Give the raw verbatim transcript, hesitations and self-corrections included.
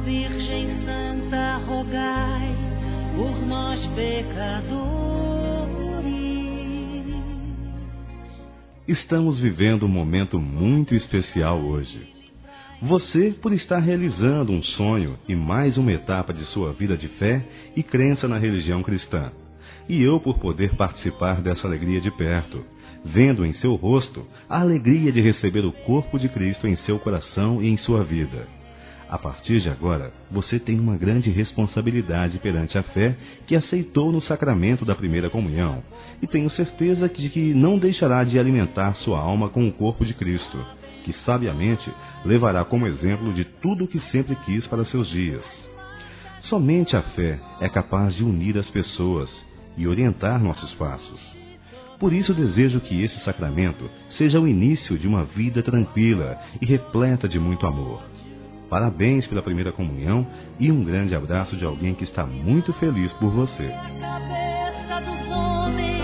Virgem Santa, rogai por nós pecadores. Estamos vivendo um momento muito especial hoje. Você por estar realizando um sonho e mais uma etapa de sua vida de fé e crença na religião cristã. E eu por poder participar dessa alegria de perto, vendo em seu rosto a alegria de receber o corpo de Cristo em seu coração e em sua vida. A partir de agora, você tem uma grande responsabilidade perante a fé que aceitou no sacramento da primeira comunhão, e tenho certeza de que não deixará de alimentar sua alma com o corpo de Cristo, que sabiamente levará como exemplo de tudo o que sempre quis para seus dias. Somente a fé é capaz de unir as pessoas e orientar nossos passos. Por isso desejo que esse sacramento seja o início de uma vida tranquila e repleta de muito amor. Parabéns pela primeira comunhão e um grande abraço de alguém que está muito feliz por você. A cabeça dos homens